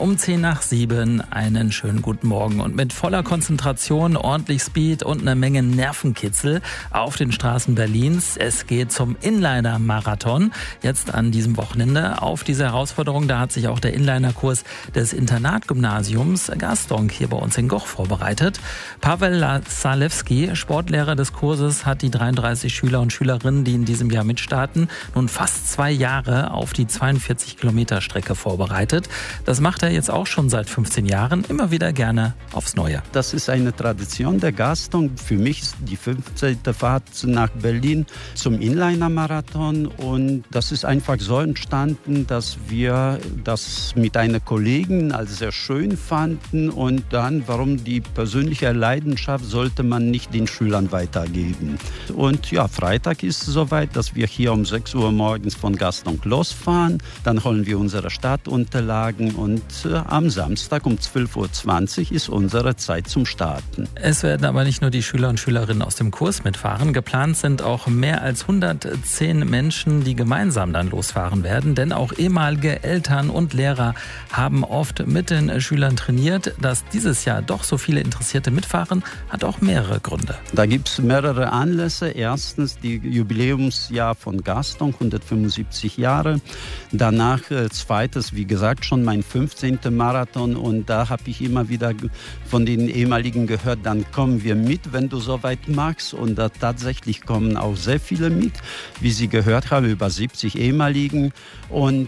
um 6:10. Einen schönen guten Morgen. Und mit voller Konzentration, ordentlich Speed und einer Menge Nervenkitzel auf den Straßen Berlins. Es geht zum Inliner-Marathon. Jetzt an diesem Wochenende. Auf diese Herausforderung, da hat sich auch der Inliner-Kurs des Internatgymnasiums Gastonk hier bei uns in Goch vorbereitet. Pavel Salewski, Sportlehrer des Kurses, hat die 33 Schüler und Schülerinnen, die in diesem Jahr mitstarten, nun fast 2 Jahre auf die 42 Kilometer Strecke vorbereitet. Das macht er jetzt auch schon seit 15 Jahren, immer wieder gerne aufs Neue. Das ist eine Tradition der Gastonk. Für mich ist die 15. Fahrt nach Berlin zum Inliner-Marathon und das ist einfach so entstanden, dass wir das mit einer Kollegin als sehr schön fanden und dann, warum die persönliche Leidenschaft sollte man nicht den Schülern weitergeben. Und ja, Freitag ist es soweit, dass wir hier um 6 Uhr morgens von Gastonk losfahren. Dann holen wir unsere Startunterlagen und am Samstag um 12:20 Uhr ist unsere Zeit zum Starten. Es werden aber nicht nur die Schüler und Schülerinnen aus dem Kurs mitfahren. Geplant sind auch mehr als 110 Menschen, die gemeinsam dann losfahren werden. Denn auch ehemalige Eltern und Lehrer haben oft mit den Schülern trainiert. Dass dieses Jahr doch so viele Interessierte mitfahren, hat auch mehrere Gründe. Da gibt es mehrere Anlässe. Erstens die Jubiläumsjahr von Gastonk, 175 Jahre. Danach zweites, wie gesagt, schon mein 15. Marathon. Und da habe ich immer wieder von den ehemaligen gehört, dann kommen wir mit, wenn du soweit magst. Und da tatsächlich kommen auch sehr viele mit, wie Sie gehört haben, über 70 ehemaligen. Und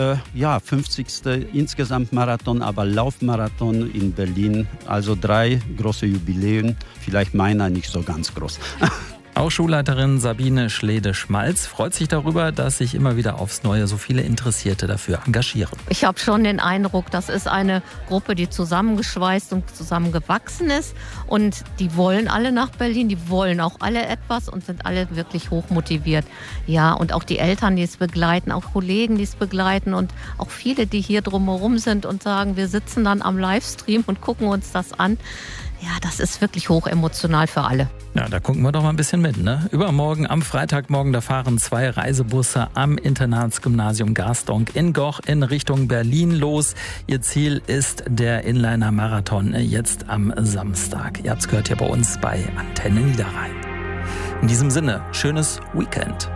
50. insgesamt Marathon, aber Laufmarathon in Berlin. Also 3 große Jubiläen, vielleicht meiner nicht so ganz groß. Auch Schulleiterin Sabine Schlede-Schmalz freut sich darüber, dass sich immer wieder aufs Neue so viele Interessierte dafür engagieren. Ich habe schon den Eindruck, das ist eine Gruppe, die zusammengeschweißt und zusammengewachsen ist. Und die wollen alle nach Berlin, die wollen auch alle etwas und sind alle wirklich hochmotiviert. Ja, und auch die Eltern, die es begleiten, auch Kollegen, die es begleiten und auch viele, die hier drumherum sind und sagen, wir sitzen dann am Livestream und gucken uns das an. Ja, das ist wirklich hochemotional für alle. Ja, da gucken wir doch mal ein bisschen mit, ne? Übermorgen, am Freitagmorgen, da fahren 2 Reisebusse am Internatsgymnasium Gastonk in Goch in Richtung Berlin los. Ihr Ziel ist der Inliner-Marathon jetzt am Samstag. Ihr habt es gehört hier bei uns bei Antenne Niederrhein. In diesem Sinne, schönes Weekend.